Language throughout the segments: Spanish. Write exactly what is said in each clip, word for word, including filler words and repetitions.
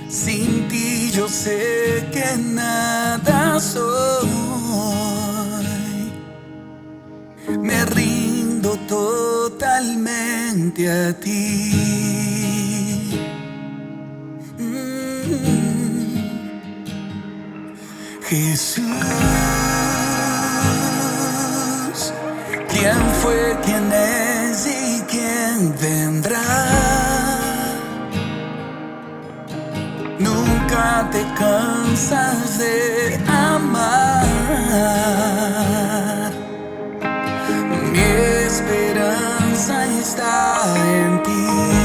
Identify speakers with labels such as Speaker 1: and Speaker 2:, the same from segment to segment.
Speaker 1: Sin ti yo sé que nada soy. Me rindo totalmente a ti. Mm. Jesús, ¿quién fue, quién es y quién vendrá? Nunca te cansas de amar. Mi esperanza está en ti.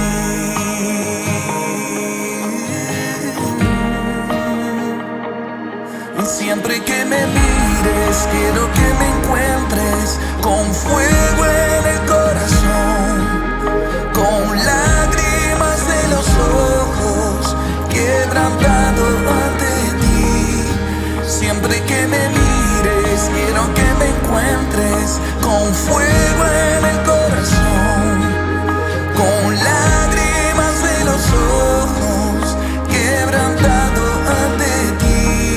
Speaker 1: Siempre que me mires, quiero que me encuentres con fuego en el corazón, con lágrimas en los ojos, quebrantado ante ti. Siempre que me mires, quiero que me encuentres con fuego en el corazón, con lágrimas en los ojos, quebrantado ante ti.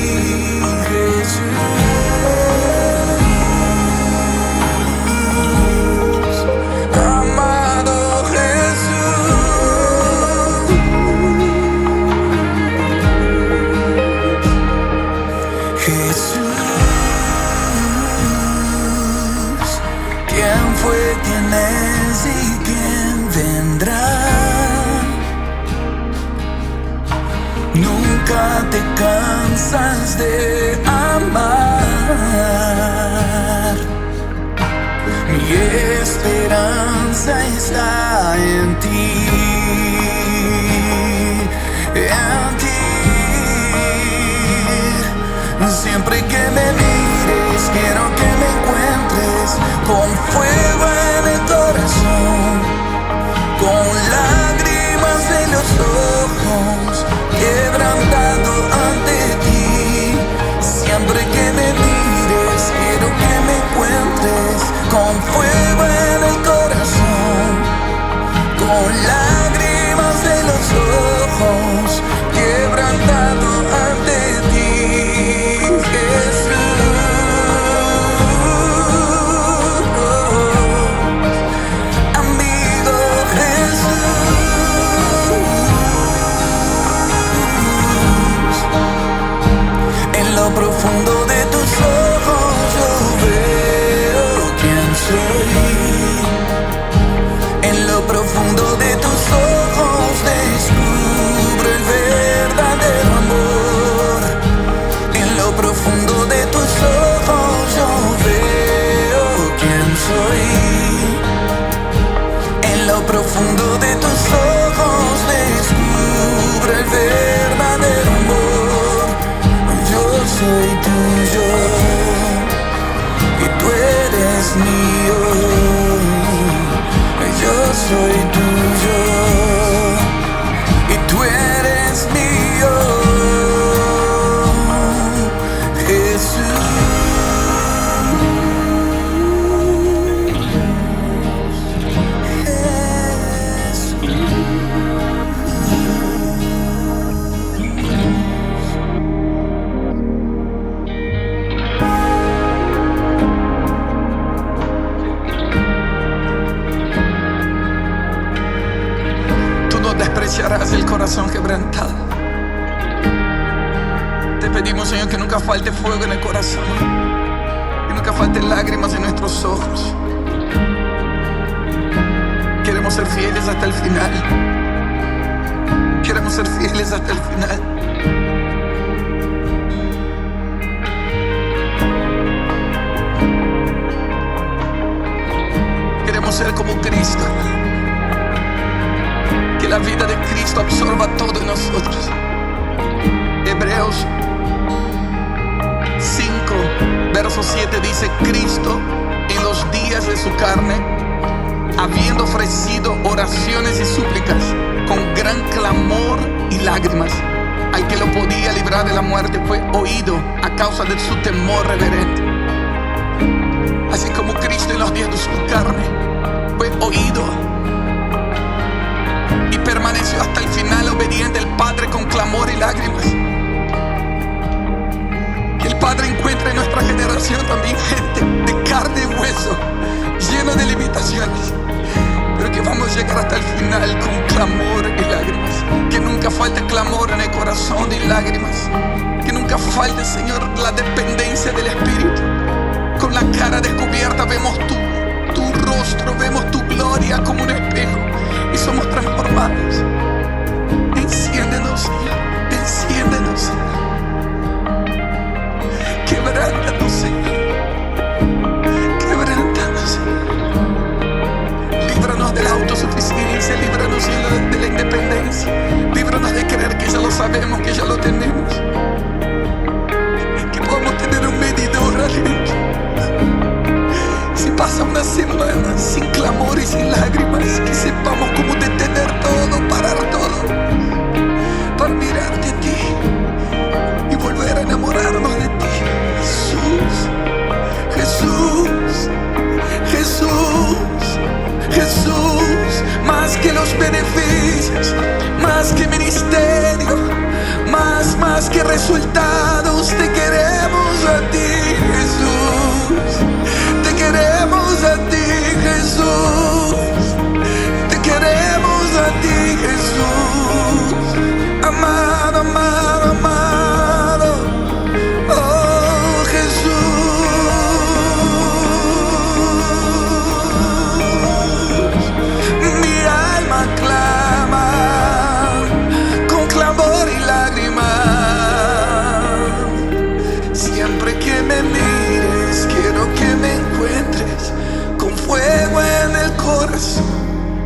Speaker 1: Nunca te cansas de amar. Mi esperanza está en ti, en ti. Siempre que me mires, quiero que me encuentres con fuego en el corazón, con lágrimas en los ojos, quebrantado ante ti. Siempre que me mires, quiero que me encuentres con fuego en el corazón, con lágrimas en los ojos, quebrantado ante ti, Jesús. Amigo Jesús, en lo profundo de tus ojos yo veo quién soy. En lo profundo de tus ojos descubro el verdadero amor. En lo profundo de tus ojos yo veo quién soy. En lo profundo de tus ojos descubro el verdadero amor. Yo soy tuyo y tú eres mío. Yo soy tuyo y tú eres mío, Jesús. Despreciarás el corazón quebrantado. Te pedimos, Señor, que nunca falte fuego en el corazón, que nunca falten lágrimas en nuestros ojos. Queremos ser fieles hasta el final. Queremos ser fieles hasta el final. Queremos ser como Cristo. Que la vida de Cristo absorba todo en nosotros. Hebreos cinco, verso siete dice: Cristo en los días de su carne, habiendo ofrecido oraciones y súplicas con gran clamor y lágrimas, al que lo podía librar de la muerte, fue oído a causa de su temor reverente. Así como Cristo en los días de su carne fue oído y permaneció hasta el final obediente al Padre con clamor y lágrimas. corazón y lágrimas. Que nunca falte, Señor, la dependencia del Espíritu. Con la cara descubierta vemos tu, tu rostro, vemos tu gloria como un espejo y somos transformados. Enciéndenos, Señor, enciéndenos, Señor. Quebrántanos, Señor. Quebrántanos, Señor. Líbranos de la autosuficiencia, líbranos de la independencia. Líbranos de creer que ya lo sabemos, que ya lo tenemos. Que podamos tener un medidor adentro. Si pasa una semana sin clamor y sin lágrimas, que sepamos cómo detener todo, parar todo, para mirarte a ti y volver a enamorarnos de ti. Jesús, Jesús, Jesús, Jesús. Más que los beneficios, más que ministerio, más, más que resultados, te queremos a ti, Jesús. Te queremos a ti, Jesús. Te queremos a ti, Jesús. Amado, amado, amado. Oh, Jesús. Mi alma clama con clamor y lágrimas. Siempre que me mires, quiero que me encuentres con fuego en el corazón.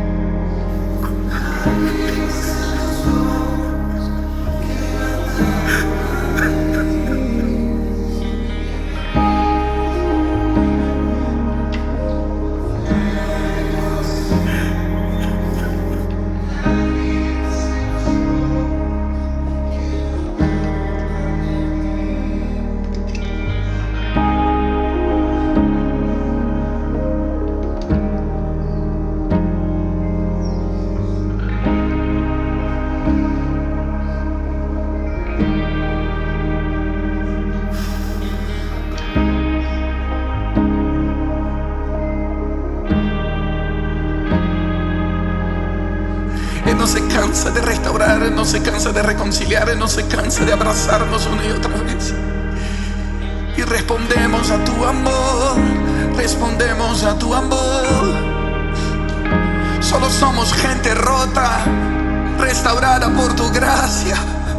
Speaker 1: Él no se cansa de restaurar, Él no se cansa de reconciliar, Él no se cansa de abrazarnos una y otra vez. Y respondemos a tu amor, respondemos a tu amor. Solo somos gente rota, restaurada por tu gracia.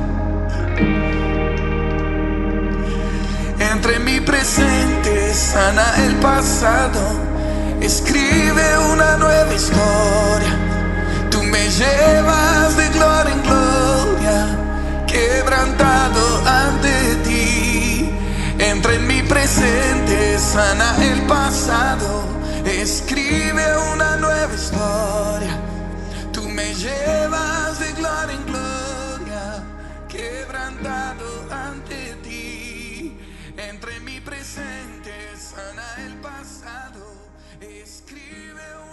Speaker 1: Entre mi presente, sana el pasado, escribe una nueva historia. Tú me llevas de gloria en gloria, quebrantado ante ti. Entra en mi presente, sana el pasado, escribe una nueva historia. Tú me llevas de gloria en gloria, quebrantado ante ti. Entra en mi presente, sana el pasado, escribe una